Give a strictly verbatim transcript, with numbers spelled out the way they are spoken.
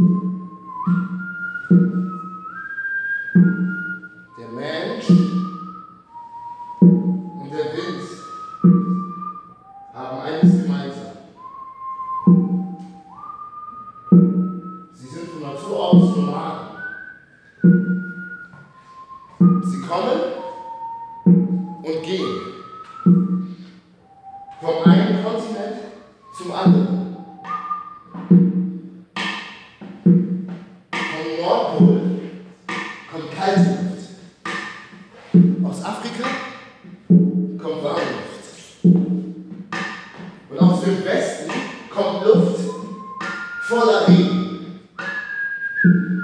Der Mensch und der Wind haben eines gemeinsam. Sie sind von Natur aus Nomaden. Sie kommen und gehen. Vom einen Kontinent zum anderen. Vom Nordpol kommt kalte Luft. Aus Afrika kommt warme Luft. Und aus dem Westen kommt Luft voller Regen.